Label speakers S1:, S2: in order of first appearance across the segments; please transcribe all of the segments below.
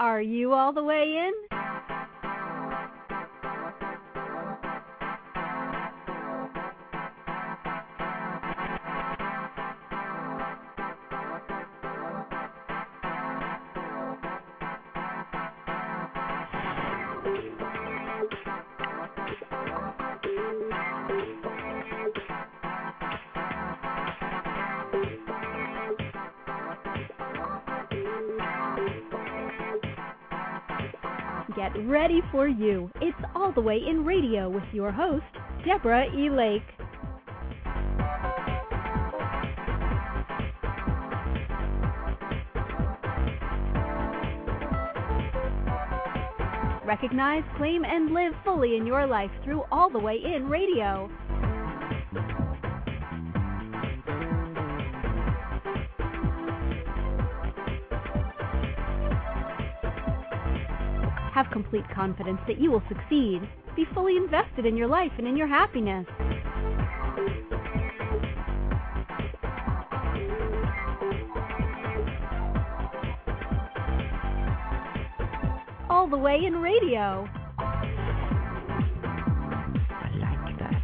S1: Are you all the way in? Get ready for you. It's All the Way in Radio with your host, Deborah E. Lake. Recognize, claim, and live fully in your life through All the Way in Radio. Have complete confidence that you will succeed. Be fully invested in your life and in your happiness. All the Way in Radio.
S2: I like that.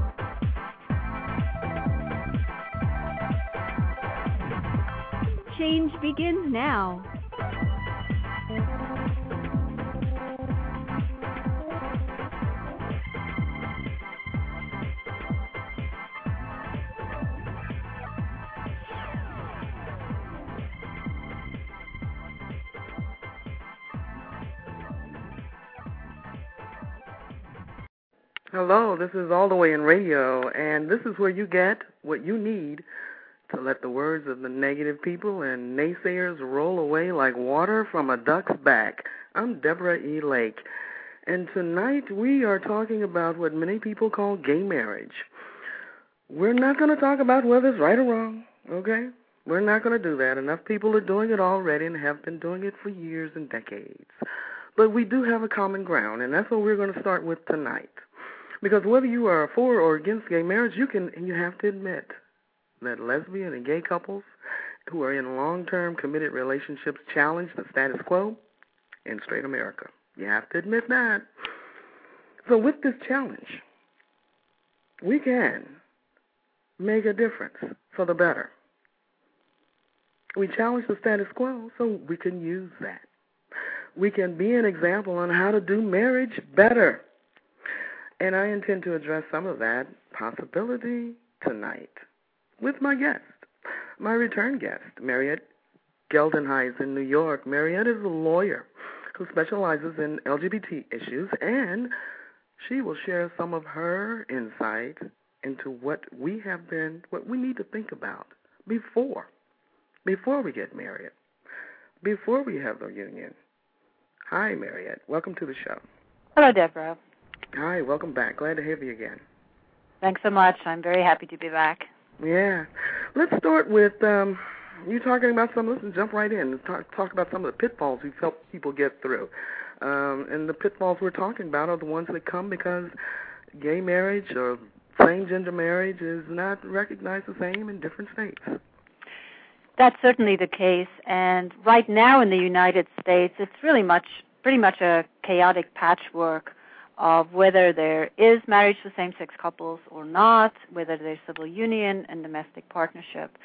S1: Change begins now.
S3: Hello, this is All the Way in Radio, and this is where you get what you need to let the words of the negative people and naysayers roll away like water from a duck's back. I'm Deborah E. Lake, and tonight we are talking about what many people call gay marriage. We're not going to talk about whether it's right or wrong, okay? We're not going to do that. Enough people are doing it already and have been doing it for years and decades. But we do have a common ground, and that's what we're going to start with tonight. Because whether you are for or against gay marriage, you have to admit that lesbian and gay couples who are in long-term committed relationships challenge the status quo in straight America. You have to admit that. So with this challenge, we can make a difference for the better. We challenge the status quo so we can use that. We can be an example on how to do marriage better. And I intend to address some of that possibility tonight with my guest, my return guest, Mariette Geldenhuys in New York. Mariette is a lawyer who specializes in LGBT issues, and she will share some of her insight into what we need to think about before we get married, before we have the union. Hi, Mariette. Welcome to the show.
S2: Hello, Deborah.
S3: Hi, welcome back. Glad to have you again.
S2: Thanks so much. I'm very happy to be back.
S3: Yeah. Let's start with you talking about let's jump right in and talk about some of the pitfalls we've helped people get through. And the pitfalls we're talking about are the ones that come because gay marriage or same-gender marriage is not recognized the same in different states.
S2: That's certainly the case. And right now in the United States, it's pretty much a chaotic patchwork of whether there is marriage for same-sex couples or not, whether there's civil union and domestic partnership.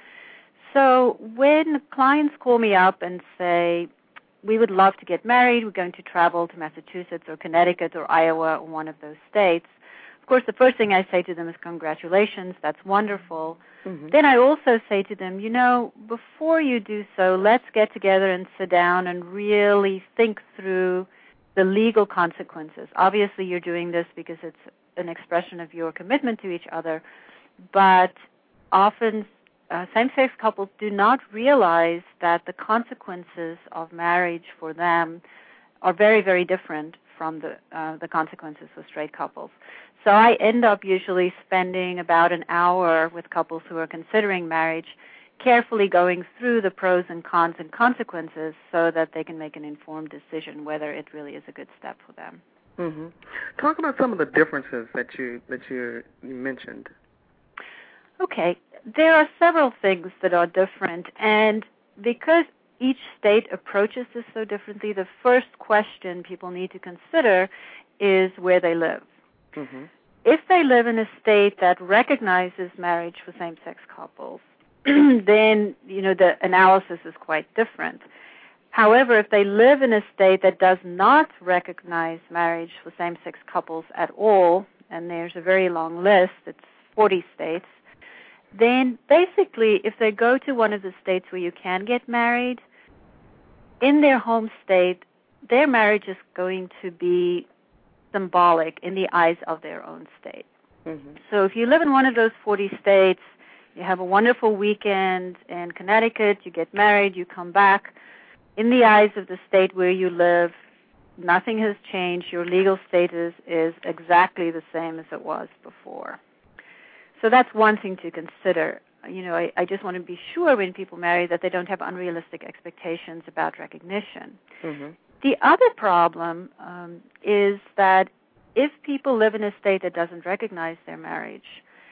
S2: So when clients call me up and say, we would love to get married, we're going to travel to Massachusetts or Connecticut or Iowa or one of those states, of course, the first thing I say to them is congratulations, that's wonderful. Mm-hmm. Then I also say to them, before you do so, let's get together and sit down and really think through the legal consequences. Obviously, you're doing this because it's an expression of your commitment to each other, but often same-sex couples do not realize that the consequences of marriage for them are very, very different from the consequences for straight couples. So I end up usually spending about an hour with couples who are considering marriage, carefully going through the pros and cons and consequences so that they can make an informed decision whether it really is a good step for them.
S3: Mm-hmm. Talk about some of the differences that you mentioned.
S2: Okay. There are several things that are different, and because each state approaches this so differently, the first question people need to consider is where they live.
S3: Mm-hmm.
S2: If they live in a state that recognizes marriage for same-sex couples, then, the analysis is quite different. However, if they live in a state that does not recognize marriage for same-sex couples at all, and there's a very long list, it's 40 states, then basically if they go to one of the states where you can get married, in their home state, their marriage is going to be symbolic in the eyes of their own state.
S3: Mm-hmm.
S2: So if you live in one of those 40 states, you have a wonderful weekend in Connecticut, you get married, you come back, in the eyes of the state where you live, nothing has changed. Your legal status is exactly the same as it was before. So that's one thing to consider. I just want to be sure when people marry that they don't have unrealistic expectations about recognition.
S3: Mm-hmm.
S2: The other problem is that if people live in a state that doesn't recognize their marriage,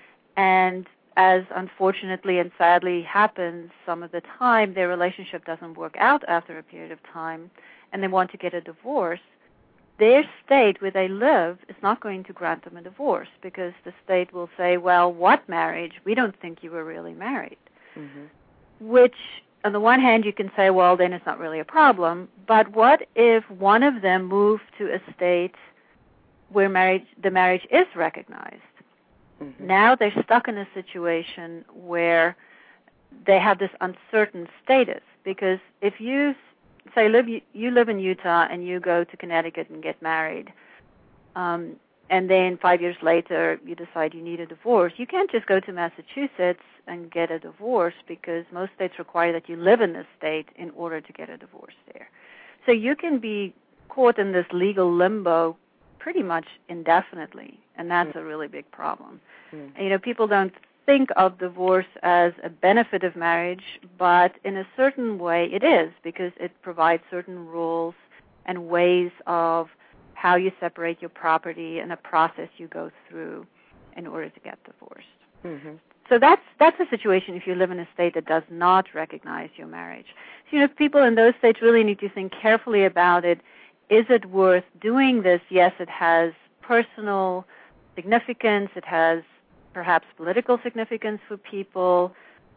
S2: and as unfortunately and sadly happens some of the time, their relationship doesn't work out after a period of time, and they want to get a divorce, their state where they live is not going to grant them a divorce because the state will say, well, what marriage? We don't think you were really married.
S3: Mm-hmm.
S2: Which, on the one hand, you can say, well, then it's not really a problem. But what if one of them moved to a state where the marriage is recognized?
S3: Mm-hmm.
S2: Now they're stuck in a situation where they have this uncertain status because if you say you live in Utah and you go to Connecticut and get married, and then 5 years later you decide you need a divorce, you can't just go to Massachusetts and get a divorce because most states require that you live in the state in order to get a divorce there. So you can be caught in this legal limbo pretty much indefinitely, and that's a really big problem. And, people don't think of divorce as a benefit of marriage, but in a certain way it is because it provides certain rules and ways of how you separate your property and a process you go through in order to get divorced.
S3: Mm-hmm.
S2: So that's a situation if you live in a state that does not recognize your marriage. So, people in those states really need to think carefully about it. Is it worth doing this? Yes, it has personal significance. It has perhaps political significance for people.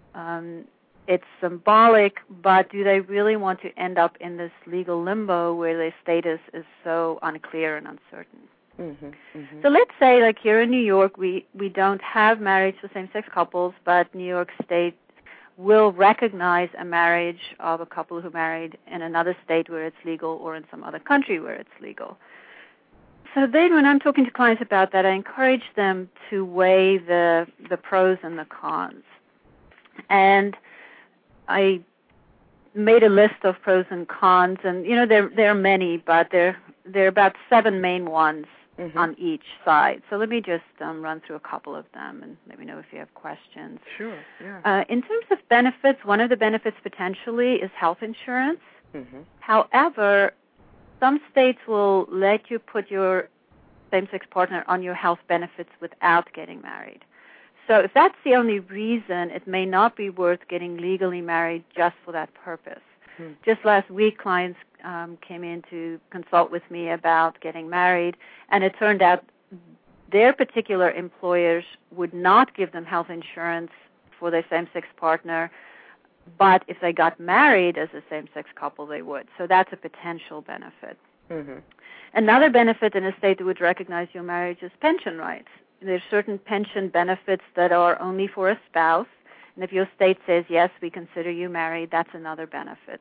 S2: It's symbolic, but do they really want to end up in this legal limbo where their status is so unclear and uncertain?
S3: Mm-hmm. Mm-hmm.
S2: So let's say, like here in New York, we don't have marriage for same-sex couples, but New York State will recognize a marriage of a couple who married in another state where it's legal or in some other country where it's legal. So then when I'm talking to clients about that, I encourage them to weigh the pros and the cons. And I made a list of pros and cons, and, there are many, but there are about 7 main ones on each side. So let me just run through a couple of them and let me know if you have questions.
S3: Sure, yeah.
S2: In terms of benefits, one of the benefits potentially is health insurance.
S3: Mm-hmm.
S2: However, some states will let you put your same-sex partner on your health benefits without getting married. So if that's the only reason, it may not be worth getting legally married just for that purpose. Mm. Just last week, clients came in to consult with me about getting married, and it turned out their particular employers would not give them health insurance for their same-sex partner, but if they got married as a same-sex couple, they would. So that's a potential benefit.
S3: Mm-hmm.
S2: Another benefit in a state that would recognize your marriage is pension rights. There's certain pension benefits that are only for a spouse, and if your state says, yes, we consider you married, that's another benefit.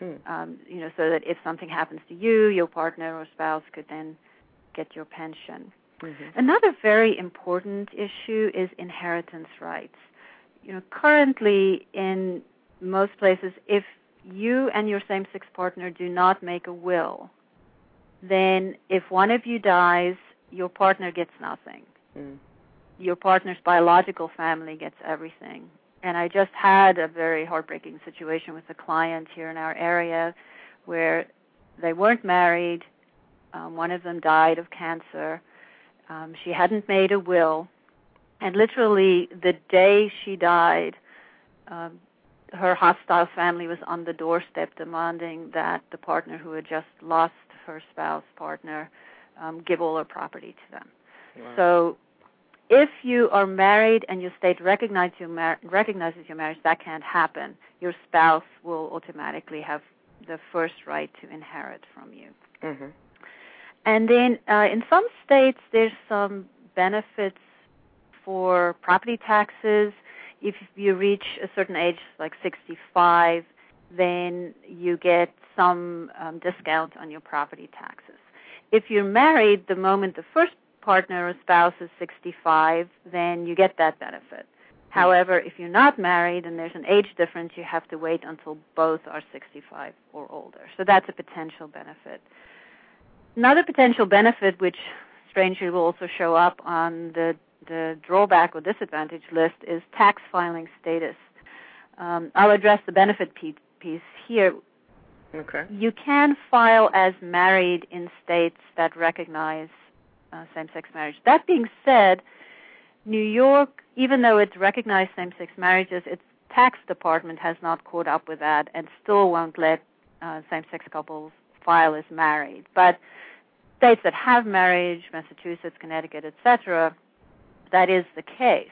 S2: So that if something happens to you, your partner or spouse could then get your pension. Mm-hmm. Another very important issue is inheritance rights. Currently in most places, if you and your same-sex partner do not make a will, then if one of you dies, your partner gets nothing. Mm. Your partner's biological family gets everything. And I just had a very heartbreaking situation with a client here in our area where they weren't married. One of them died of cancer. She hadn't made a will. And literally the day she died, her hostile family was on the doorstep demanding that the partner who had just lost her spouse partner give all her property to them.
S3: Wow.
S2: So if you are married and your state recognizes your marriage, that can't happen. Your spouse will automatically have the first right to inherit from you.
S3: Mm-hmm.
S2: And then in some states, there's some benefits for property taxes. If you reach a certain age, like 65, then you get some discount on your property taxes. If you're married, the moment the first partner or spouse is 65, then you get that benefit. However, if you're not married and there's an age difference, you have to wait until both are 65 or older. So that's a potential benefit. Another potential benefit, which strangely will also show up on the drawback or disadvantage list, is tax filing status. I'll address the benefit piece here.
S3: Okay.
S2: You can file as married in states that recognize same-sex marriage. That being said, New York, even though it recognized same-sex marriages, its tax department has not caught up with that and still won't let same-sex couples file as married. But states that have marriage, Massachusetts, Connecticut, etc., that is the case.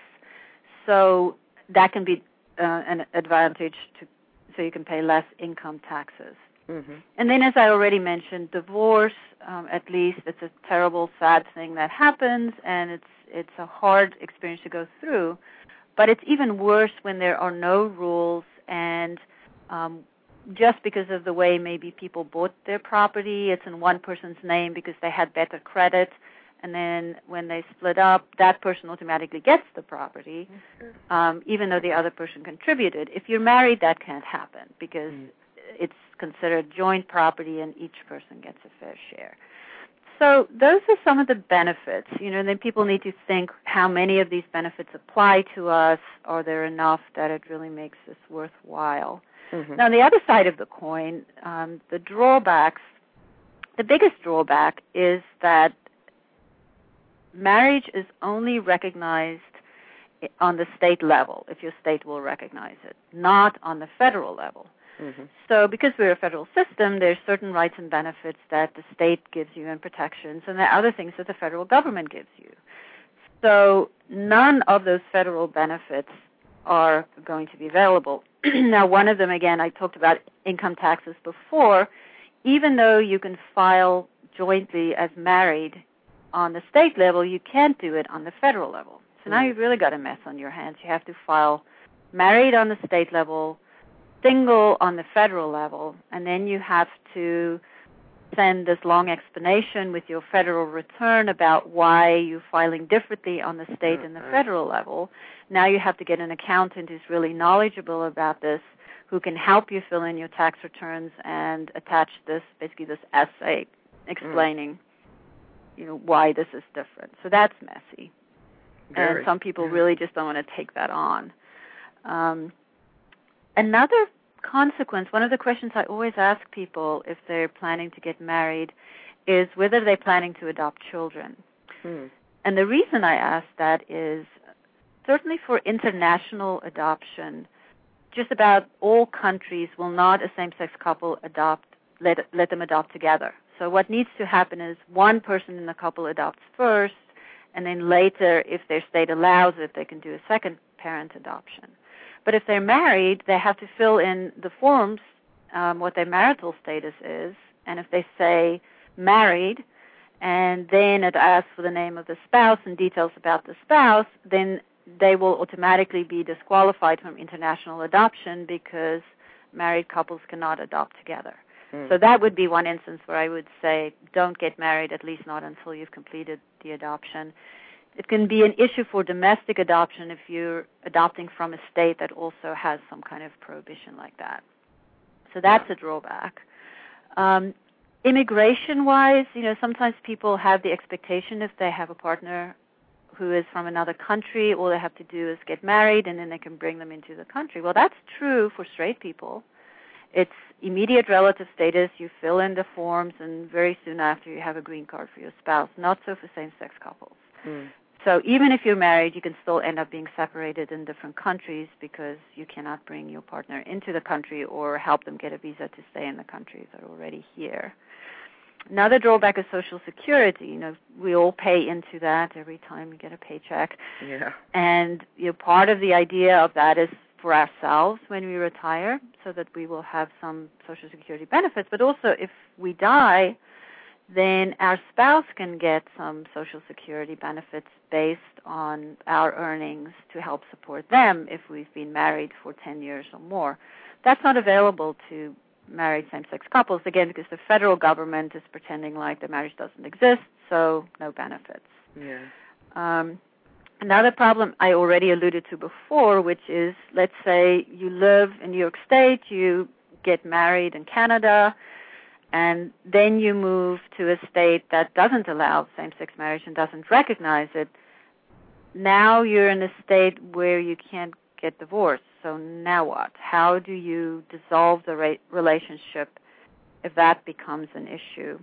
S2: So that can be an advantage so you can pay less income taxes.
S3: Mm-hmm.
S2: And then, as I already mentioned, divorce, at least it's a terrible, sad thing that happens, and it's a hard experience to go through. But it's even worse when there are no rules, and just because of the way maybe people bought their property, it's in one person's name because they had better credit, and then when they split up, that person automatically gets the property, even though the other person contributed. If you're married, that can't happen because it's considered joint property and each person gets a fair share. So those are some of the benefits. Then people need to think how many of these benefits apply to us. Are there enough that it really makes this worthwhile? Mm-hmm. Now, on the other side of the coin, the drawbacks, the biggest drawback is that marriage is only recognized on the state level, if your state will recognize it, not on the federal level. Mm-hmm. So because we're a federal system, there's certain rights and benefits that the state gives you and protections, and there are other things that the federal government gives you. So none of those federal benefits are going to be available. Now, one of them, again, I talked about income taxes before. Even though you can file jointly as married on the state level, you can't do it on the federal level. So now you've really got a mess on your hands. You have to file married on the state level, single on the federal level, and then you have to send this long explanation with your federal return about why you're filing differently on the state and the federal level. Now you have to get an accountant who's really knowledgeable about this, who can help you fill in your tax returns and attach this essay explaining why this is different. So that's messy. And some people really just don't want to take that on. Another consequence, one of the questions I always ask people if they're planning to get married is whether they're planning to adopt children. And the reason I ask that is certainly for international adoption, just about all countries will not a same-sex couple let them adopt together. So what needs to happen is one person in the couple adopts first, and then later, if their state allows it, they can do a second parent adoption. But if they're married, they have to fill in the forms what their marital status is, and if they say married, and then it asks for the name of the spouse and details about the spouse, then they will automatically be disqualified from international adoption because married couples cannot adopt together. So that would be one instance where I would say don't get married, at least not until you've completed the adoption. It can be an issue for domestic adoption if you're adopting from a state that also has some kind of prohibition like that. So that's a drawback. Immigration-wise, sometimes people have the expectation if they have a partner who is from another country, all they have to do is get married and then they can bring them into the country. Well, that's true for straight people. It's immediate relative status. You fill in the forms, and very soon after you have a green card for your spouse. Not so for same-sex couples. So even if you're married, you can still end up being separated in different countries because you cannot bring your partner into the country or help them get a visa to stay in the country if they're already here. Another drawback is Social Security. You know, we all pay into that every time we get a paycheck.
S3: Yeah.
S2: And part of the idea of that is for ourselves when we retire, so that we will have some Social Security benefits. But also, if we die, then our spouse can get some Social Security benefits based on our earnings to help support them if we've been married for 10 years or more. That's not available to married same-sex couples, again, because the federal government is pretending like the marriage doesn't exist, so no benefits.
S3: Yeah.
S2: Another problem I already alluded to before, which is, let's say you live in New York State, you get married in Canada, and then you move to a state that doesn't allow same-sex marriage and doesn't recognize it. Now you're in a state where you can't get divorced. So now what? How do you dissolve the relationship if that becomes an issue?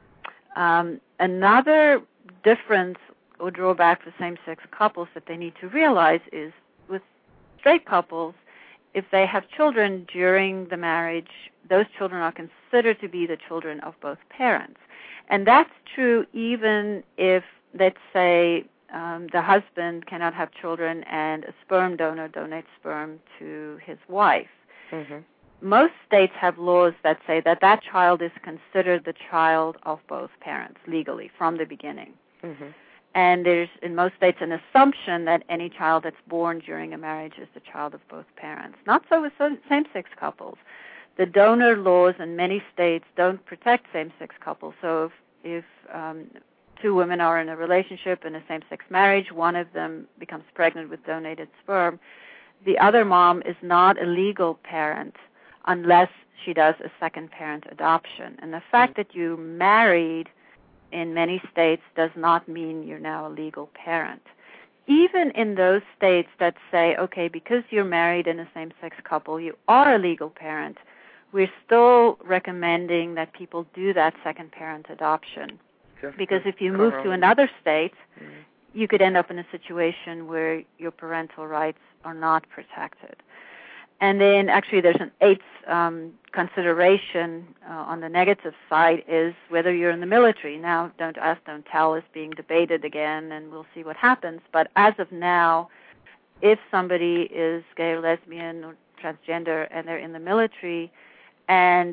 S2: Another difference or drawback for same-sex couples that they need to realize is with straight couples, if they have children during the marriage, those children are considered to be the children of both parents. And that's true even if, let's say, the husband cannot have children and a sperm donor donates sperm to his wife.
S3: Mm-hmm.
S2: Most states have laws that say that that child is considered the child of both parents legally from the beginning.
S3: Mm-hmm.
S2: And there's, in most states, an assumption that any child that's born during a marriage is the child of both parents. Not so with same-sex couples. The donor laws in many states don't protect same-sex couples. So if two women are in a relationship in a same-sex marriage, one of them becomes pregnant with donated sperm, the other mom is not a legal parent unless she does a second-parent adoption. And the fact that you married in many states does not mean you're now a legal parent. Even in those states that say, okay, because you're married in a same-sex couple, you are a legal parent, we're still recommending that people do that second-parent adoption. Because if you move to another state, you could end up in a situation where your parental rights are not protected. And then actually there's an eighth consideration on the negative side is whether you're in the military. Now, Don't Ask, Don't Tell is being debated again, and we'll see what happens. But as of now, if somebody is gay or lesbian or transgender and they're in the military and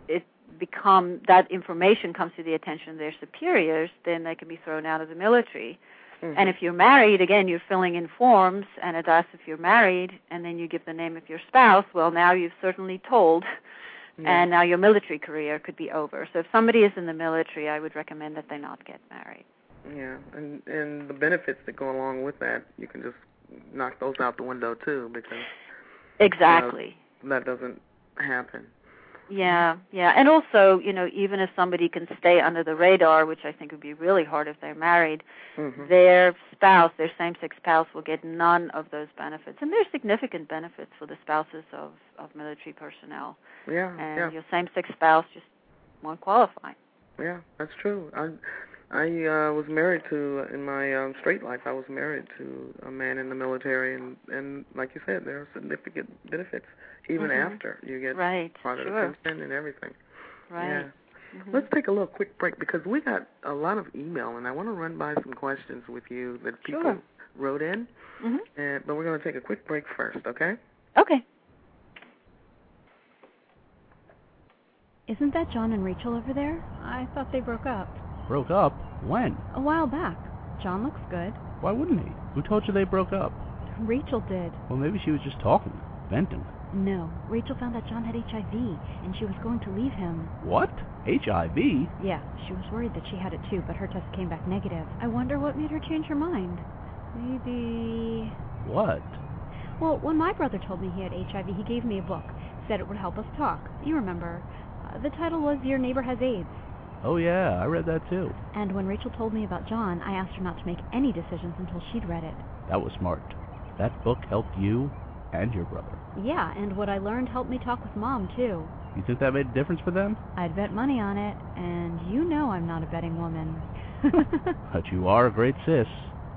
S2: that information comes to the attention of their superiors, then they can be thrown out of the military. Mm-hmm. And if you're married, again, you're filling in forms, and it asks if you're married, and then you give the name of your spouse. Well, now you've certainly told, and now your military career could be over. So if somebody is in the military, I would recommend that they not get married.
S3: Yeah, and the benefits that go along with that, you can just knock those out the window, too, because
S2: exactly
S3: that doesn't happen.
S2: Yeah. And also, even if somebody can stay under the radar, which I think would be really hard if they're married, their spouse, their same-sex spouse, will get none of those benefits. And there's significant benefits for the spouses of military personnel.
S3: Yeah.
S2: And your same-sex spouse just won't qualify.
S3: Yeah, that's true. I was married to, in my straight life, I was married to a man in the military, and like you said, there are significant benefits even after you get part of the pension and everything.
S2: Right.
S3: Yeah. Let's take a little quick break because we got a lot of email, and I want to run by some questions with you that people wrote in. But we're going to take a quick break first, okay?
S2: Okay.
S1: Isn't that John and Rachel over there? I thought they broke up.
S4: Broke up? When?
S1: A while back. John looks good.
S4: Why wouldn't he? Who told you they broke up?
S1: Rachel did.
S4: Well, maybe she was just talking, venting.
S1: No. Rachel found that John had HIV, and she was going to leave him.
S4: What? HIV?
S1: Yeah, she was worried that she had it too, but her test came back negative. I wonder what made her change her mind. Maybe...
S4: What?
S1: Well, when my brother told me he had HIV, he gave me a book. Said it would help us talk. You remember. The title was Your Neighbor Has AIDS.
S4: Oh, yeah, I read that too.
S1: And when Rachel told me about John, I asked her not to make any decisions until she'd read it.
S4: That was smart. That book helped you and your brother.
S1: Yeah, and what I learned helped me talk with Mom, too.
S4: You think that made a difference for them?
S1: I'd bet money on it, and you know I'm not a betting woman.
S4: But you are a great sis.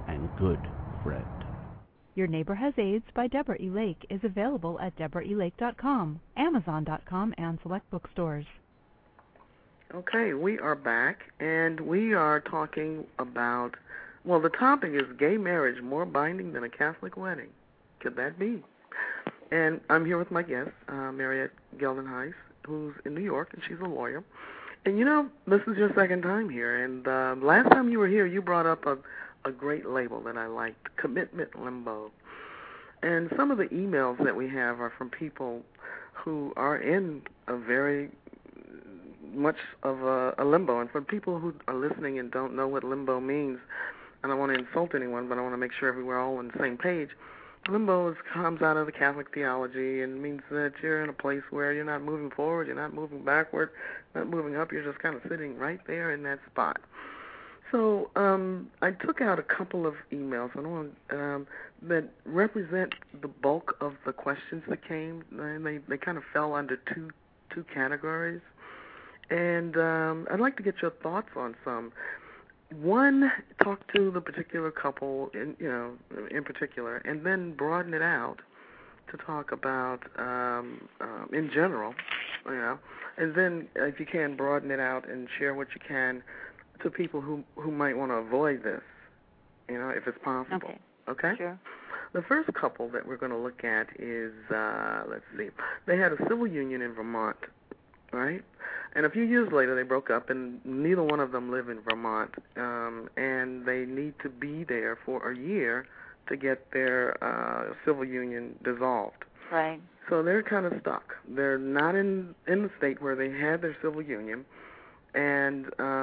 S4: and good friend.
S5: Your Neighbor Has AIDS by Deborah E. Lake is available at deborahелake.com, Amazon.com, and select bookstores.
S3: Okay, we are back, and we are talking about, well, the topic is gay marriage more binding than a Catholic wedding. Could that be? And I'm here with my guest, Mariette Geldenhuis, who's in New York, and she's a lawyer. And, you know, this is your second time here, and last time you were here, you brought up a great label that I liked, commitment limbo. And some of the emails that we have are from people who are in a very much of a limbo. And for people who are listening and don't know what limbo means, I don't want to insult anyone, but I want to make sure we're all on the same page. Limbo comes out of the Catholic theology and means that you're in a place where you're not moving forward, you're not moving backward, not moving up, you're just kind of sitting right there in that spot. So I took out a couple of emails that represent the bulk of the questions that came, and they kind of fell under two categories. And I'd like to get your thoughts on some. One, talk to the particular couple, in particular, and then broaden it out to talk about in general, and then if you can, broaden it out and share what you can to people who might want to avoid this, if it's possible. Okay?
S2: Sure.
S3: The first couple that we're going to look at is, let's see, they had a civil union in Vermont, right? And a few years later, they broke up, and neither one of them live in Vermont, and they need to be there for a year to get their civil union dissolved.
S2: Right.
S3: So they're kind of stuck. They're not in the state where they had their civil union, and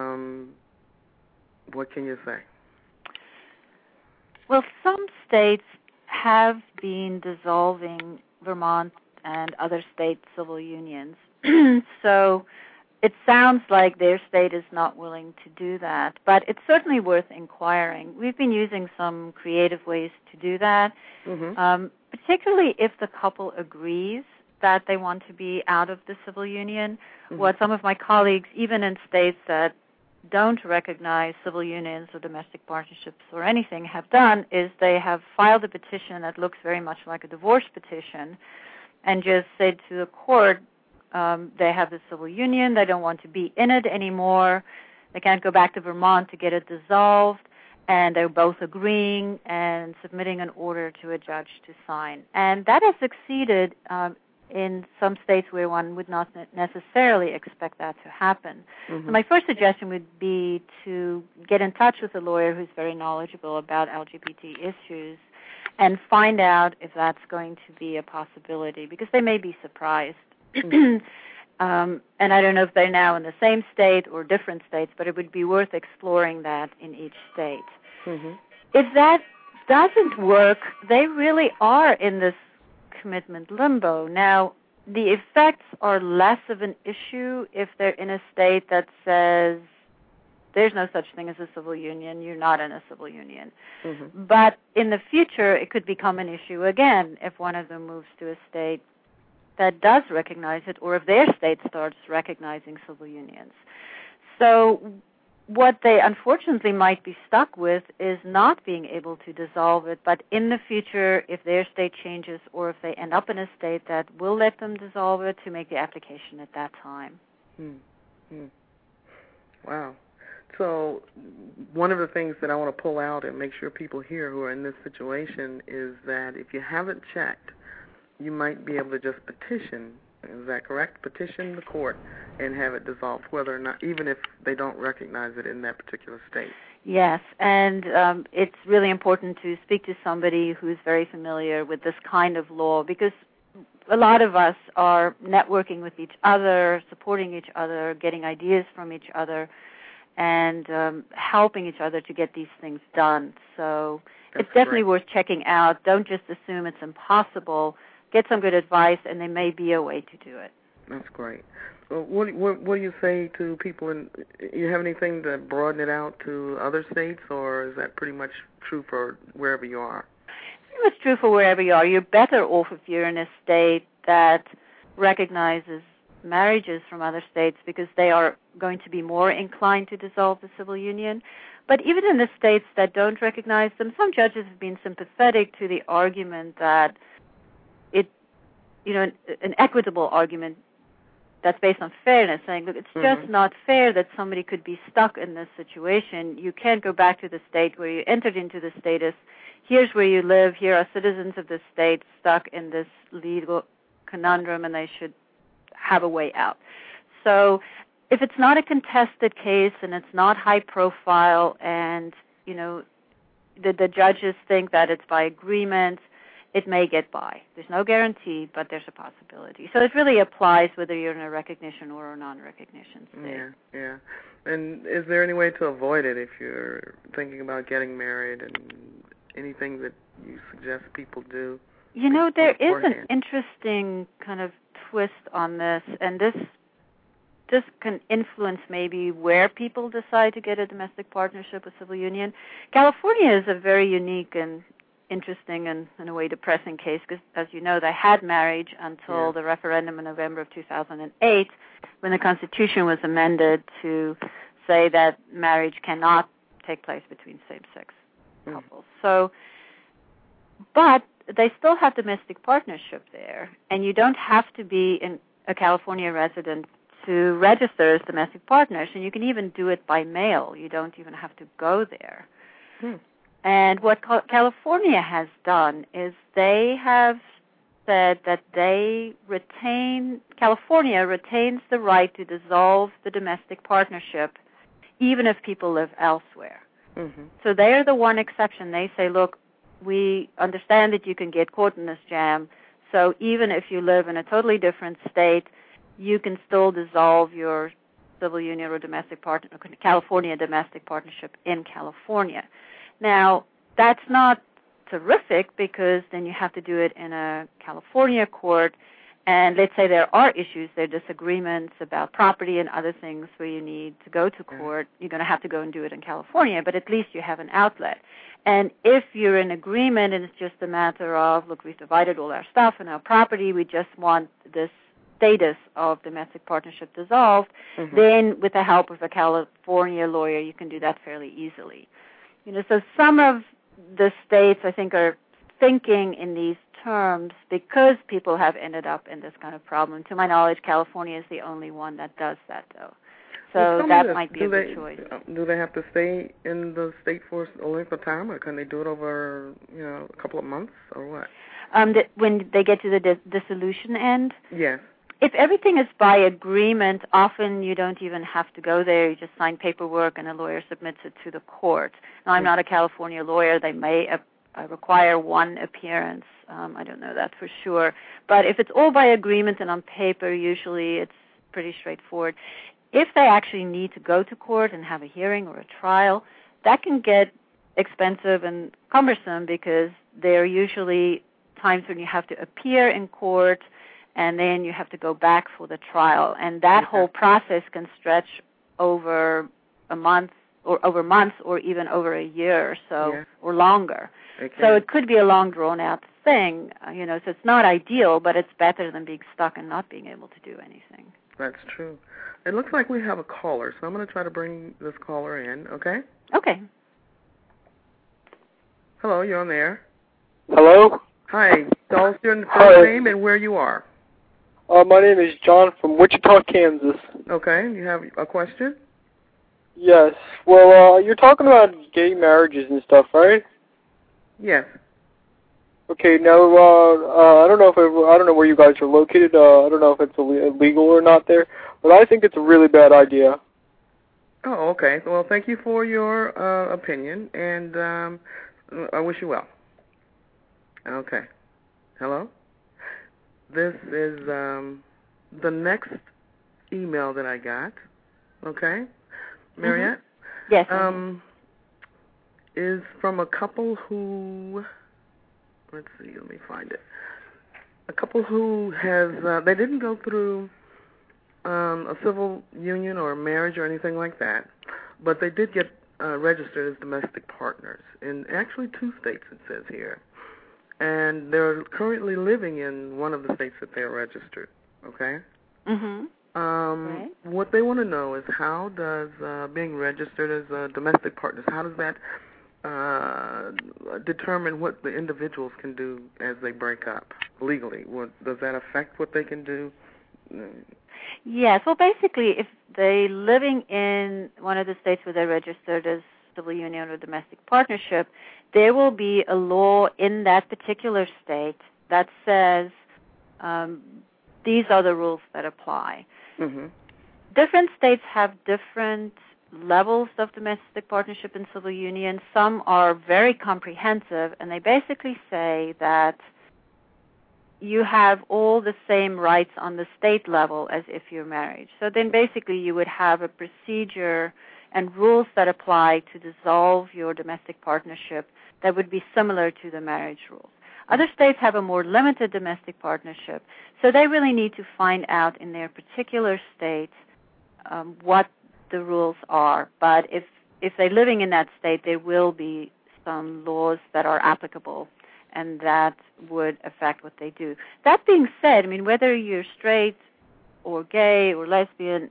S3: what can you say?
S2: Well, some states have been dissolving Vermont and other state civil unions. So it sounds like their state is not willing to do that, but it's certainly worth inquiring. We've been using some creative ways to do that, particularly if the couple agrees that they want to be out of the civil union. What some of my colleagues, even in states that don't recognize civil unions or domestic partnerships or anything, have done is they have filed a petition that looks very much like a divorce petition and just said to the court, they have the civil union, they don't want to be in it anymore, they can't go back to Vermont to get it dissolved, and they're both agreeing and submitting an order to a judge to sign. And that has succeeded in some states where one would not necessarily expect that to happen. So my first suggestion would be to get in touch with a lawyer who's very knowledgeable about LGBT issues and find out if that's going to be a possibility, because they may be surprised. And I don't know if they're now in the same state or different states, but it would be worth exploring that in each state. If that doesn't work, they really are in this commitment limbo. Now, the effects are less of an issue if they're in a state that says there's no such thing as a civil union, you're not in a civil union. But in the future, it could become an issue again if one of them moves to a state that does recognize it, or if their state starts recognizing civil unions. So what they unfortunately might be stuck with is not being able to dissolve it, but in the future, if their state changes or if they end up in a state that will let them dissolve it, to make the application at that time.
S3: Wow. So one of the things that I want to pull out and make sure people hear who are in this situation is that if you haven't checked, you might be able to just petition, is that correct? Petition the court and have it dissolved, whether or not, even if they don't recognize it in that particular state.
S2: Yes, and it's really important to speak to somebody who's very familiar with this kind of law, because a lot of us are networking with each other, supporting each other, getting ideas from each other, and helping each other to get these things done. So it's definitely worth checking out. Don't just assume it's impossible. Get some good advice, and there may be a way to do it.
S3: That's great. Well, what do you say to people? You have anything to broaden it out to other states, or is that pretty much true for wherever you are?
S2: It's true for wherever you are. You're better off if you're in a state that recognizes marriages from other states because they are going to be more inclined to dissolve the civil union. But even in the states that don't recognize them, some judges have been sympathetic to the argument that an equitable argument that's based on fairness, saying, look, it's just not fair that somebody could be stuck in this situation. You can't go back to the state where you entered into the status. Here's where you live. Here are citizens of the state stuck in this legal conundrum, and they should have a way out. So if it's not a contested case and it's not high profile and, the judges think that it's by agreement, it may get by. There's no guarantee, but there's a possibility. So it really applies whether you're in a recognition or a non-recognition state.
S3: Yeah. And is there any way to avoid it if you're thinking about getting married, and anything that you suggest people do?
S2: There is an interesting kind of twist on this, and this can influence maybe where people decide to get a domestic partnership or civil union. California is a very unique and interesting and, in a way, depressing case because, as you know, they had marriage until the referendum in November of 2008 when the Constitution was amended to say that marriage cannot take place between same-sex couples. So, but they still have domestic partnership there, and you don't have to be a California resident to register as domestic partners, and you can even do it by mail. You don't even have to go there. And what California has done is they have said that California retains the right to dissolve the domestic partnership even if people live elsewhere. So they are the one exception. They say, look, we understand that you can get caught in this jam, so even if you live in a totally different state, you can still dissolve your civil union or California domestic partnership in California. Now, that's not terrific because then you have to do it in a California court, and let's say there are issues, there are disagreements about property and other things where you need to go to court, you're going to have to go and do it in California, but at least you have an outlet. And if you're in agreement and it's just a matter of, look, we've divided all our stuff and our property, we just want this status of domestic partnership dissolved, then with the help of a California lawyer, you can do that fairly easily. So some of the states, I think, are thinking in these terms because people have ended up in this kind of problem. To my knowledge, California is the only one that does that, though. So that might be a good choice.
S3: Do they have to stay in the state for a length of time, or can they do it over, a couple of months, or what?
S2: When they get to the dissolution end?
S3: Yes.
S2: If everything is by agreement, often you don't even have to go there. You just sign paperwork and a lawyer submits it to the court. Now, I'm not a California lawyer. They may require one appearance. I don't know that for sure. But if it's all by agreement and on paper, usually it's pretty straightforward. If they actually need to go to court and have a hearing or a trial, that can get expensive and cumbersome because there are usually times when you have to appear in court and then you have to go back for the trial. And that whole process can stretch over a month or over months or even over a year or so or longer. Okay. So it could be a long, drawn-out thing, so it's not ideal, but it's better than being stuck and not being able to do anything.
S3: That's true. It looks like we have a caller, so I'm going to try to bring this caller in, okay?
S2: Okay.
S3: Hello, you're on the air.
S6: Hello?
S3: Hi. Tell us your first name and where you are.
S6: My name is John from Wichita, Kansas.
S3: Okay. You have a question?
S6: Yes. Well, you're talking about gay marriages and stuff, right?
S3: Yes.
S6: Okay. Now, I don't know where you guys are located. I don't know if it's illegal or not there, but I think it's a really bad idea.
S3: Oh, okay. Well, thank you for your opinion, and I wish you well. Okay. Hello? This is the next email that I got, okay? Mariette?
S2: Yes.
S3: Is from a couple who, let's see, let me find it. A couple who has, they didn't go through a civil union or a marriage or anything like that, but they did get registered as domestic partners in actually 2 states, it says here. And they're currently living in one of the states that they're registered, okay?
S2: Mm-hmm. Right.
S3: What they want to know is how does being registered as a domestic partner, how does that determine what the individuals can do as they break up legally? Does that affect what they can do?
S2: Yes. Well, basically, if they're living in one of the states where they're registered as civil union or domestic partnership, there will be a law in that particular state that says these are the rules that apply.
S3: Mm-hmm.
S2: Different states have different levels of domestic partnership and civil union. Some are very comprehensive, and they basically say that you have all the same rights on the state level as if you're married. So then basically you would have a procedure and rules that apply to dissolve your domestic partnership that would be similar to the marriage rules. Other states have a more limited domestic partnership, so they really need to find out in their particular state what the rules are. But if they're living in that state, there will be some laws that are applicable, and that would affect what they do. That being said, I mean, whether you're straight or gay or lesbian,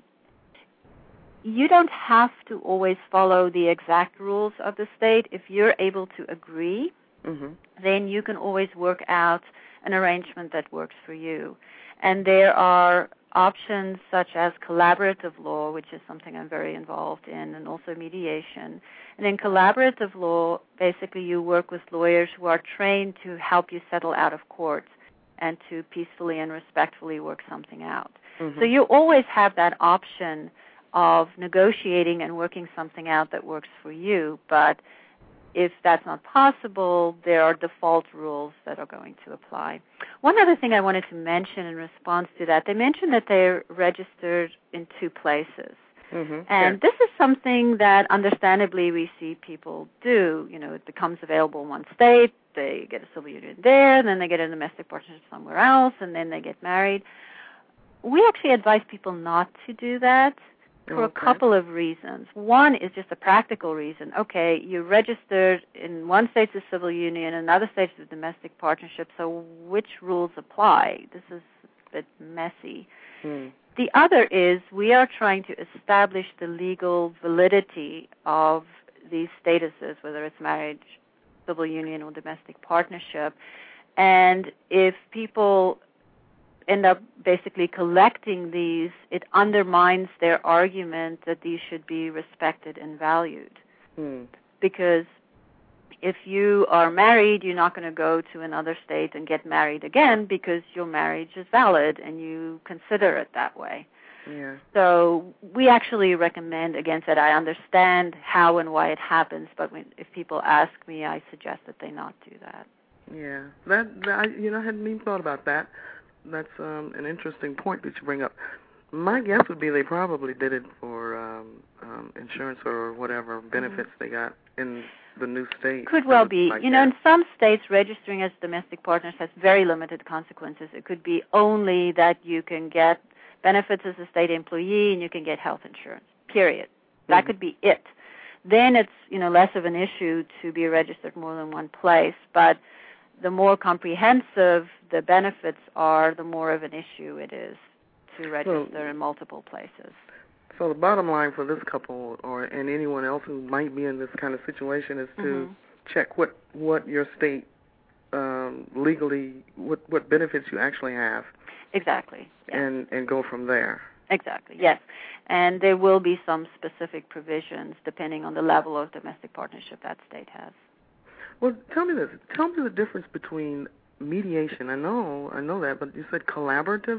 S2: you don't have to always follow the exact rules of the state. If you're able to agree, then you can always work out an arrangement that works for you. And there are options such as collaborative law, which is something I'm very involved in, and also mediation. And in collaborative law, basically you work with lawyers who are trained to help you settle out of court and to peacefully and respectfully work something out. So you always have that option of negotiating and working something out that works for you, but if that's not possible, there are default rules that are going to apply. One other thing I wanted to mention in response to that, they mentioned that they're registered in 2 places. And this is something that understandably we see people do. You know, it becomes available in one state, they get a civil union there, and then they get a domestic partnership somewhere else, and then they get married. We actually advise people not to do that for a couple of reasons. One is just a practical reason. Okay, you're registered in one state as a civil union, another state as a domestic partnership, so which rules apply? This is a bit messy. The other is we are trying to establish the legal validity of these statuses, whether it's marriage, civil union, or domestic partnership. And if people end up basically collecting these, it undermines their argument that these should be respected and valued. Because if you are married, you're not going to go to another state and get married again because your marriage is valid and you consider it that way. So we actually recommend against it. I understand how and why it happens, but if people ask me, I suggest that they not do that.
S3: That I hadn't even thought about that. That's an interesting point that you bring up. My guess would be they probably did it for insurance or whatever benefits they got in the new state.
S2: Could well be. Like in some states, registering as domestic partners has very limited consequences. It could be only that you can get benefits as a state employee and you can get health insurance, period. That could be it. Then it's, less of an issue to be registered more than one place. But the more comprehensive the benefits are, the more of an issue it is to register in multiple places.
S3: So the bottom line for this couple and anyone else who might be in this kind of situation is to check what your state legally, what benefits you actually have.
S2: Exactly. Yes.
S3: And go from there.
S2: Exactly, yes. And there will be some specific provisions depending on the level of domestic partnership that state has.
S3: Well, tell me this. Tell me the difference between mediation. I know that, but you said collaborative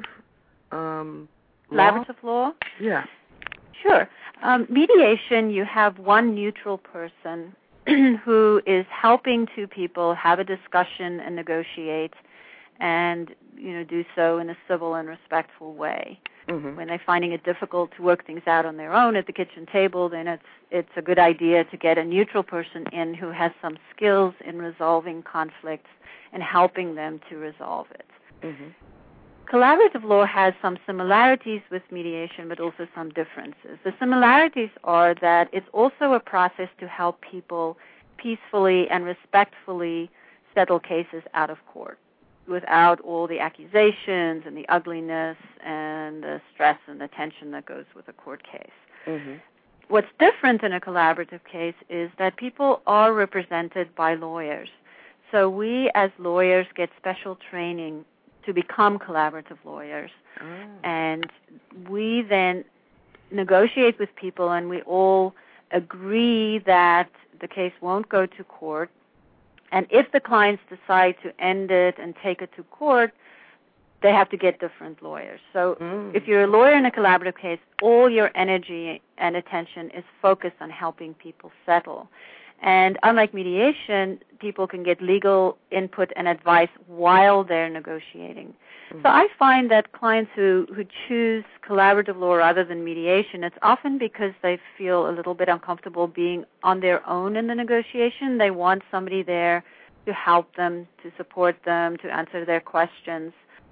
S2: Collaborative law?
S3: Yeah.
S2: Sure. Mediation, you have one neutral person who is helping two people have a discussion and negotiate and, do so in a civil and respectful way. When they're finding it difficult to work things out on their own at the kitchen table, then it's a good idea to get a neutral person in who has some skills in resolving conflicts and helping them to resolve it. Collaborative law has some similarities with mediation, but also some differences. The similarities are that it's also a process to help people peacefully and respectfully settle cases out of court. without all the accusations and the ugliness and the stress and the tension that goes with a court case.
S3: Mm-hmm.
S2: What's different in a collaborative case is that people are represented by lawyers. So we as lawyers get special training to become collaborative lawyers.
S3: Oh.
S2: And we then negotiate with people, and we all agree that the case won't go to court. And if the clients decide to end it and take it to court, they have to get different lawyers. So if you're a lawyer in a collaborative case, all your energy and attention is focused on helping people settle. And unlike mediation, people can get legal input and advice while they're negotiating. So I find that clients who choose collaborative law rather than mediation, it's often because they feel a little bit uncomfortable being on their own in the negotiation. They want somebody there to help them, to support them, to answer their questions,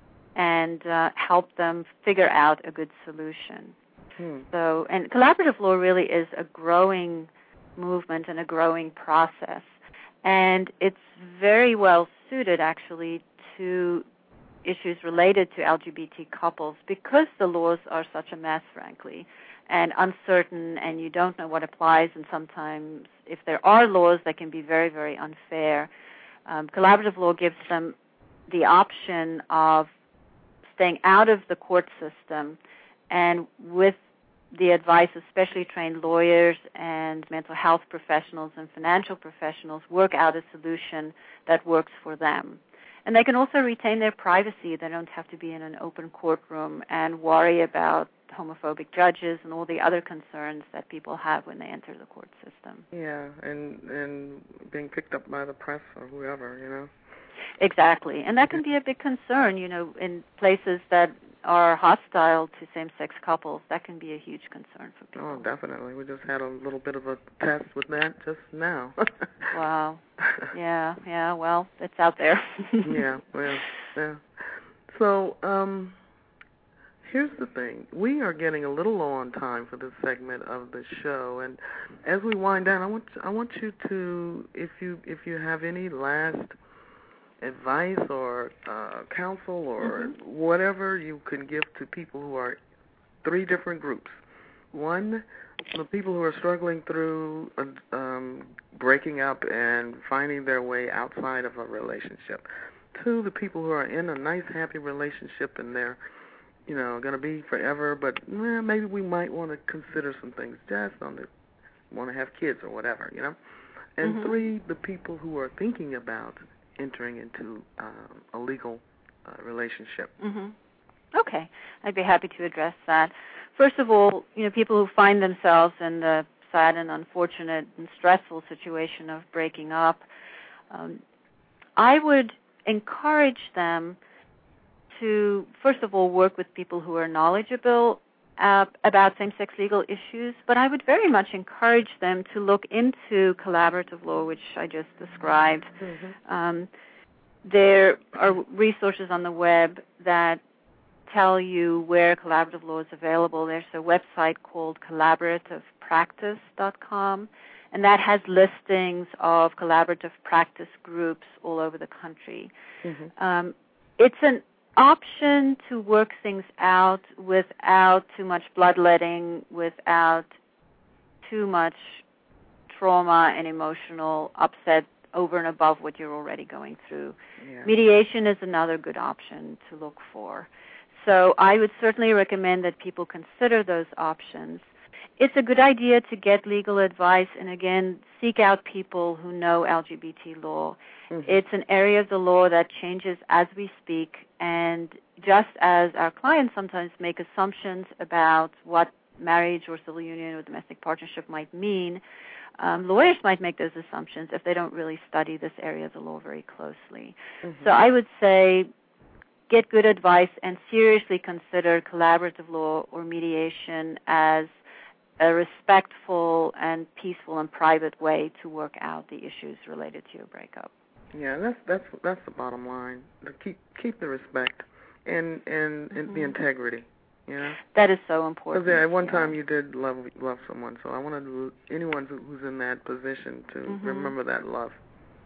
S2: and help them figure out a good solution. So, and collaborative law really is a growing movement and a growing process. And it's very well suited, actually, to issues related to LGBT couples because the laws are such a mess, frankly, and uncertain, and you don't know what applies, and sometimes if there are laws, they can be very, very unfair. Collaborative law gives them the option of staying out of the court system and with the advice of specially trained lawyers and mental health professionals and financial professionals work out a solution that works for them. And they can also retain their privacy. They don't have to be in an open courtroom and worry about homophobic judges and all the other concerns that people have when they enter the court system.
S3: Yeah, and being picked up by the press or whoever, you know.
S2: Exactly. And that can be a big concern, you know, in places that are hostile to same-sex couples. That can be a huge concern for people.
S3: Oh, definitely. We just had a little bit of a test with that just now.
S2: Wow. Yeah, well, it's out there.
S3: Yeah. So, here's the thing. We are getting a little low on time for this segment of the show, and as we wind down, I want you to, if you have any last advice or counsel or whatever you can give to people who are three different groups. One, the people who are struggling through breaking up and finding their way outside of a relationship. Two, the people who are in a nice, happy relationship and they're, you know, going to be forever, but maybe we might want to consider some things just on the want to have kids or whatever, you know. And three, the people who are thinking about entering into a legal relationship.
S2: Okay, I'd be happy to address that. First of all, you know, people who find themselves in the sad and unfortunate and stressful situation of breaking up, I would encourage them to, first of all, work with people who are knowledgeable about same-sex legal issues, but I would very much encourage them to look into collaborative law, which I just described. There are resources on the web that tell you where collaborative law is available. There's a website called collaborativepractice.com, and that has listings of collaborative practice groups all over the country. It's an option to work things out without too much bloodletting, without too much trauma and emotional upset over and above what you're already going through. Mediation is another good option to look for. So I would certainly recommend that people consider those options. It's a good idea to get legal advice and, again, seek out people who know LGBT law. It's an area of the law that changes as we speak, and just as our clients sometimes make assumptions about what marriage or civil union or domestic partnership might mean, lawyers might make those assumptions if they don't really study this area of the law very closely. So I would say get good advice and seriously consider collaborative law or mediation as a respectful and peaceful and private way to work out the issues related to your breakup.
S3: Yeah, that's the bottom line. Keep the respect and the integrity. Yeah,
S2: that is so important.
S3: Because at one time you did love someone, so I wanted anyone who's in that position to remember that love.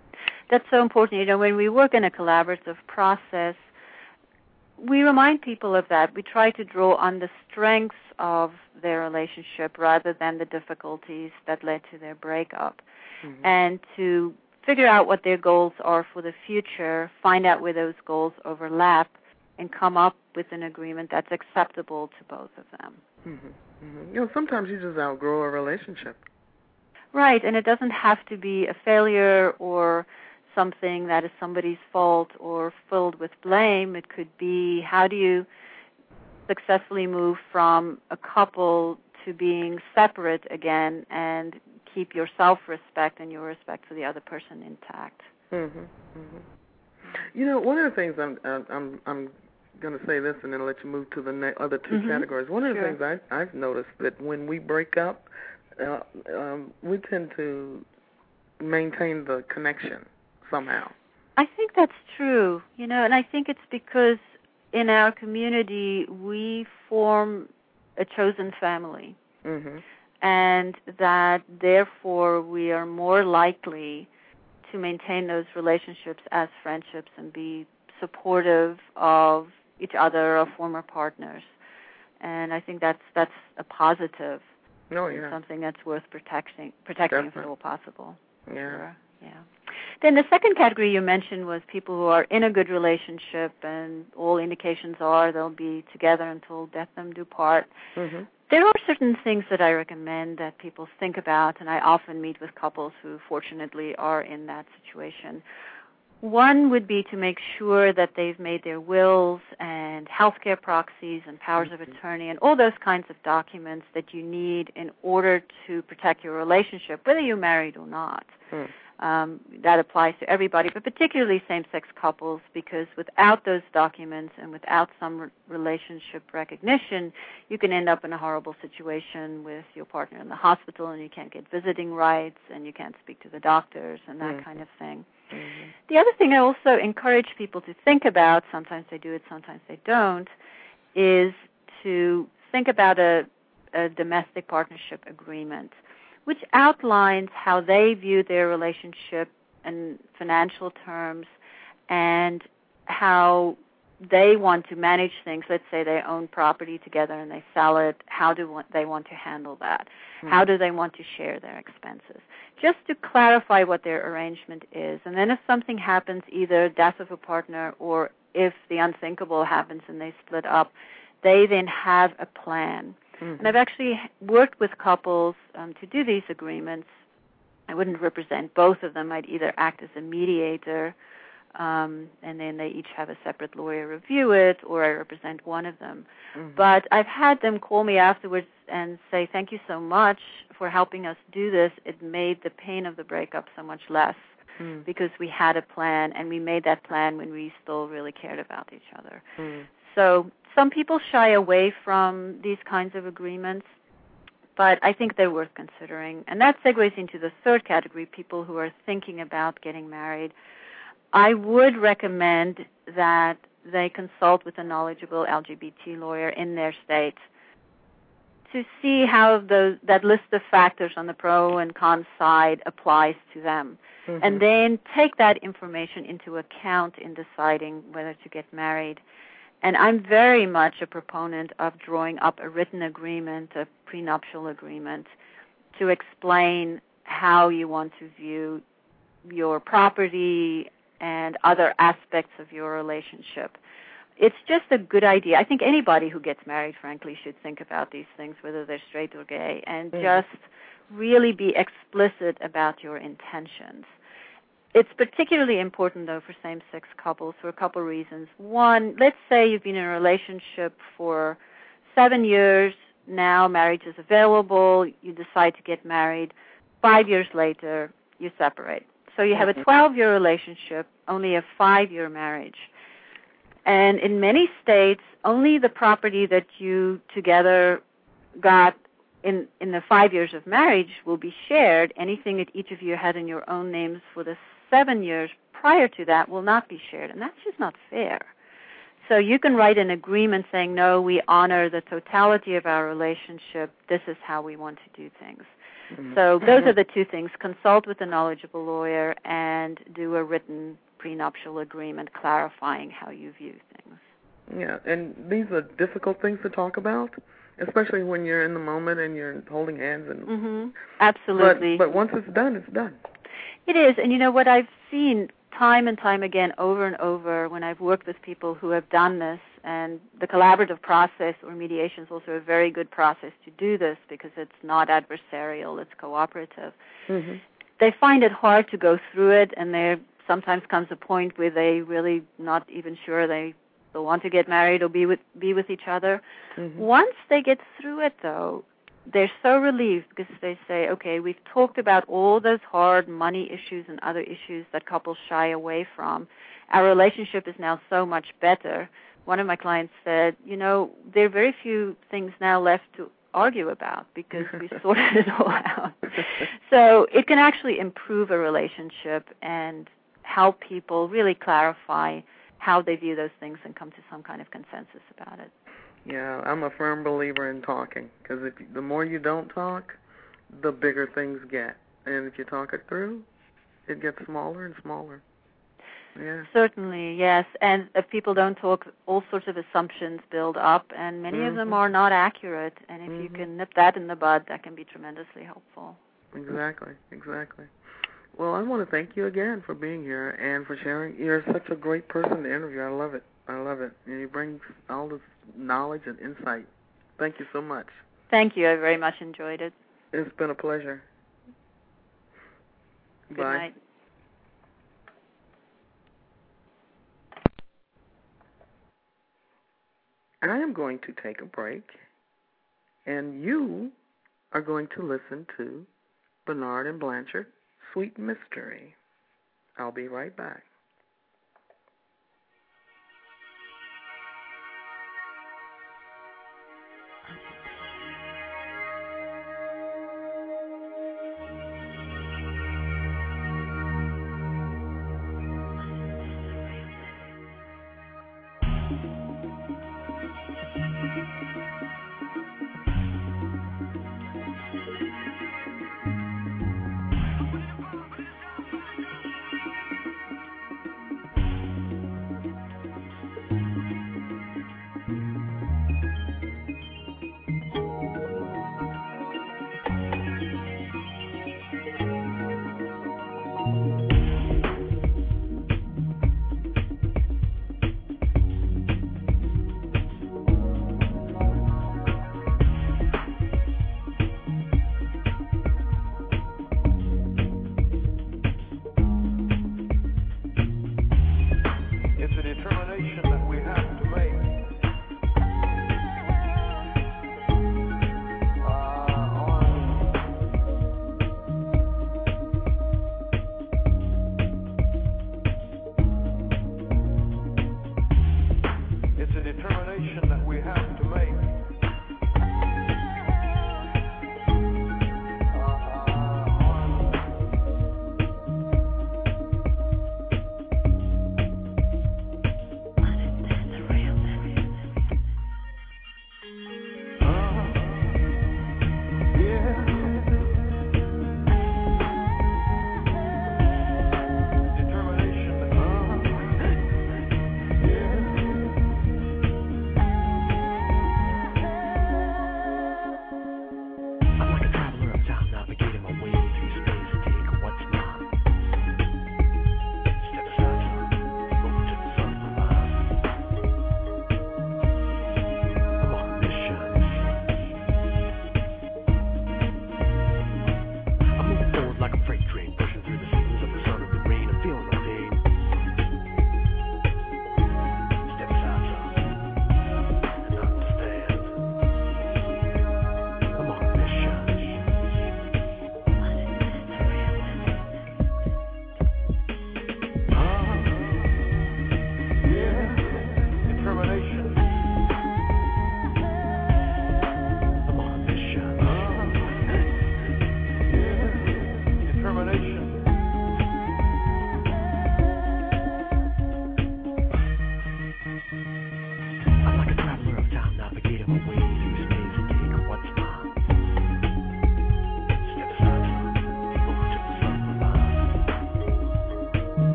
S2: That's so important. You know, when we work in a collaborative process, we remind people of that. We try to draw on the strengths of their relationship rather than the difficulties that led to their breakup, and to figure out what their goals are for the future, find out where those goals overlap, and come up with an agreement that's acceptable to both of them.
S3: You know, sometimes you just outgrow a relationship.
S2: Right, and it doesn't have to be a failure or something that is somebody's fault or filled with blame. It could be, how do you successfully move from a couple to being separate again and keep your self-respect and your respect for the other person intact?
S3: You know, one of the things I'm going to say this and then let you move to the other two categories. One of the things I've noticed that when we break up, we tend to maintain the connection somehow.
S2: I think that's true, you know, and I think it's because in our community we form a chosen family, and that therefore we are more likely to maintain those relationships as friendships and be supportive of each other or former partners. And I think that's a positive. Something that's worth protecting if at all possible. Sure. Yeah. Then the second category you mentioned was people who are in a good relationship and all indications are they'll be together until death them do part. There are certain things that I recommend that people think about, and I often meet with couples who fortunately are in that situation. One would be to make sure that they've made their wills and healthcare proxies and powers of attorney and all those kinds of documents that you need in order to protect your relationship, whether you're married or not. That applies to everybody, but particularly same-sex couples, because without those documents and without some relationship recognition, you can end up in a horrible situation with your partner in the hospital and you can't get visiting rights and you can't speak to the doctors and that kind of thing. The other thing I also encourage people to think about, sometimes they do it, sometimes they don't, is to think about a domestic partnership agreement, which outlines how they view their relationship in financial terms and how they want to manage things. Let's say they own property together and they sell it. How do they want to handle that? How do they want to share their expenses? Just to clarify what their arrangement is. And then if something happens, either death of a partner or if the unthinkable happens and they split up, they then have a plan. And I've actually worked with couples to do these agreements. I wouldn't represent both of them. I'd either act as a mediator, and then they each have a separate lawyer review it, or I represent one of them. But I've had them call me afterwards and say, thank you so much for helping us do this. It made the pain of the breakup so much less because we had a plan, and we made that plan when we still really cared about each other. So some people shy away from these kinds of agreements, but I think they're worth considering. And that segues into the third category, people who are thinking about getting married. I would recommend that they consult with a knowledgeable LGBT lawyer in their state to see how that list of factors on the pro and con side applies to them. And then take that information into account in deciding whether to get married. And I'm very much a proponent of drawing up a written agreement, a prenuptial agreement, to explain how you want to view your property and other aspects of your relationship. It's just a good idea. I think anybody who gets married, frankly, should think about these things, whether they're straight or gay, and just really be explicit about your intentions. It's particularly important, though, for same-sex couples for a couple of reasons. One, let's say you've been in a relationship for 7 years. Now marriage is available. You decide to get married. 5 years later, you separate. So you have a 12-year relationship, only a 5-year marriage. And in many states, only the property that you together got in the 5 years of marriage will be shared. Anything that each of you had in your own names for the 7 years prior to that will not be shared, and that's just not fair. So you can write an agreement saying, no, we honor the totality of our relationship. This is how we want to do things. So those are the two things: consult with a knowledgeable lawyer and do a written prenuptial agreement clarifying how you view things.
S3: Yeah, and these are difficult things to talk about, especially when you're in the moment and you're holding hands. And
S2: Absolutely.
S3: But once it's done, it's done.
S2: It is, and you know what I've seen time and time again, over and over, when I've worked with people who have done this, and the collaborative process or mediation is also a very good process to do this because it's not adversarial, it's cooperative. They find it hard to go through it, and there sometimes comes a point where they really not even sure they want to get married or be with each other. Once they get through it, though, they're so relieved because they say, okay, we've talked about all those hard money issues and other issues that couples shy away from. Our relationship is now so much better. One of my clients said, you know, there are very few things now left to argue about because we sorted it all out. So it can actually improve a relationship and help people really clarify how they view those things and come to some kind of consensus about it.
S3: Yeah, I'm a firm believer in talking because the more you don't talk, the bigger things get. And if you talk it through, it gets smaller and smaller. Yeah.
S2: Certainly, yes. And if people don't talk, all sorts of assumptions build up, and many of them are not accurate. And if you can nip that in the bud, that can be tremendously helpful.
S3: Exactly. Well, I want to thank you again for being here and for sharing. You're such a great person to interview. I love it. And you bring all this knowledge and insight. Thank you so much.
S2: Thank you. I very much enjoyed it.
S3: It's been a pleasure.
S2: Good
S3: Bye.
S2: night.
S3: I am going to take a break, and you are going to listen to Bernard and Blanchard, Sweet Mystery. I'll be right back.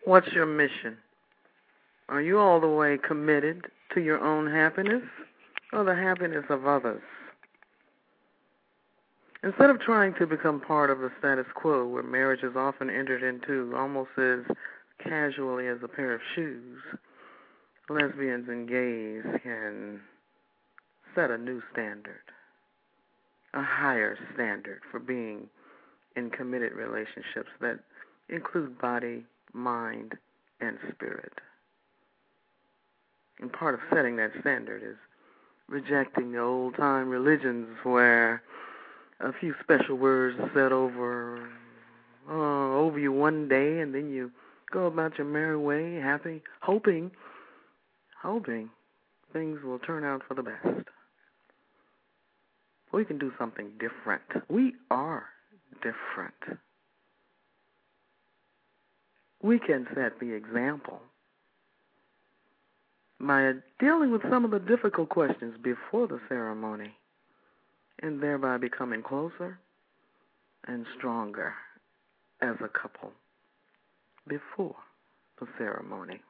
S3: What's your mission? Are you all the way committed to your own happiness or the happiness of others? Instead of trying to become part of the status quo where marriage is often entered into almost as casually as a pair of shoes, lesbians and gays can set a new standard, a higher standard for being in committed relationships that include body, mind, and spirit. And part of setting that standard is rejecting the old-time religions where a few special words are said over you one day, and then you go about your merry way, happy, hoping things will turn out for the best. We can do something different. We are different. We can set the example by dealing with some of the difficult questions before the ceremony, and thereby becoming closer and stronger as a couple before the ceremony.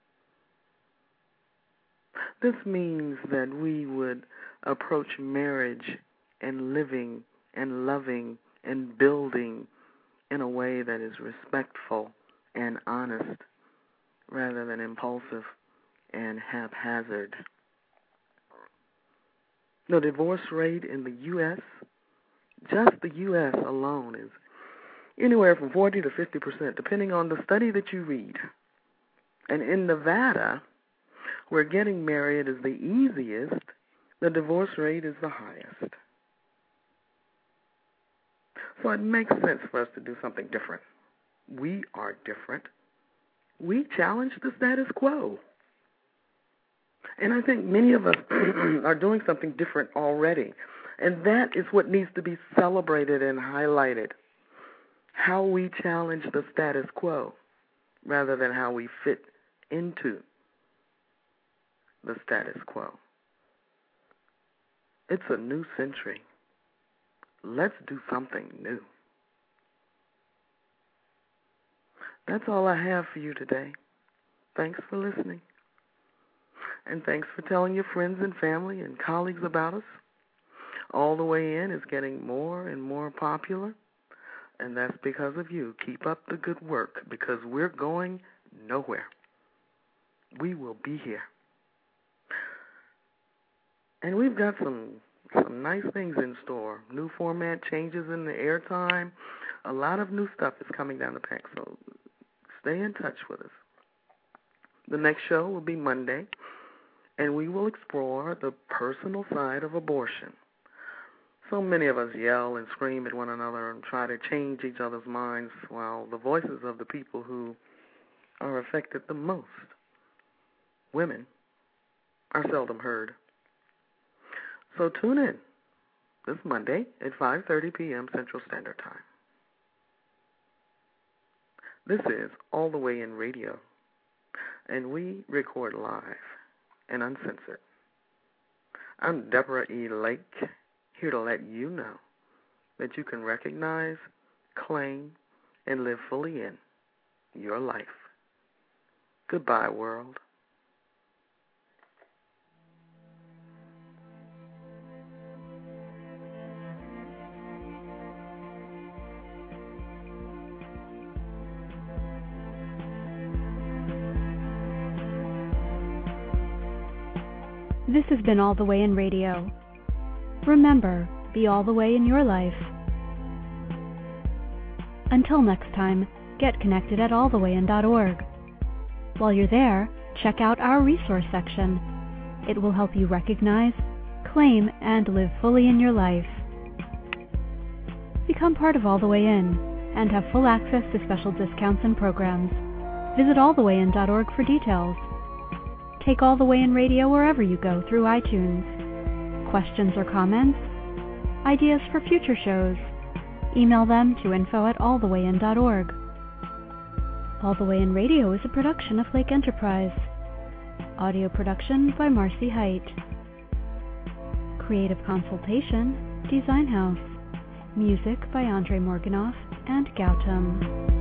S3: This means that we would approach marriage and living and loving and building in a way that is respectful and honest rather than impulsive and haphazard. The divorce rate in the U.S., just the U.S. alone, is anywhere from 40 to 50%, depending on the study that you read. And in Nevada, where getting married is the easiest, the divorce rate is the highest. So it makes sense for us to do something different. We are different. We challenge the status quo. And I think many of us are doing something different already. And that is what needs to be celebrated and highlighted. How we challenge the status quo rather than how we fit into the status quo. It's a new century. Let's do something new. That's all I have for you today. Thanks for listening. And thanks for telling your friends and family and colleagues about us. All the Way In is getting more and more popular, and that's because of you. Keep up the good work, because we're going nowhere. We will be here. And we've got some nice things in store. New format changes in the airtime. A lot of new stuff is coming down the pike, so stay in touch with us. The next show will be Monday, and we will explore the personal side of abortion. So many of us yell and scream at one another and try to change each other's minds, while the voices of the people who are affected the most, women, are seldom heard. So tune in this Monday at 5:30 p.m. Central Standard Time. This is All the Way In Radio, and we record live and uncensored. I'm Deborah E. Lake, here to let you know that you can recognize, claim, and live fully in your life. Goodbye, world.
S1: This has been All the Way In Radio. Remember, be all the way in your life. Until next time, get connected at allthewayin.org. While you're there, check out our resource section. It will help you recognize, claim, and live fully in your life. Become part of All the Way In and have full access to special discounts and programs. Visit allthewayin.org for details. Take All the Way In Radio wherever you go through iTunes. Questions or comments? Ideas for future shows? Email them to info@allthewayin.org. All the Way In Radio is a production of Lake Enterprise. Audio production by Marcy Height. Creative consultation, Design House. Music by Andre Morganoff and Gautam.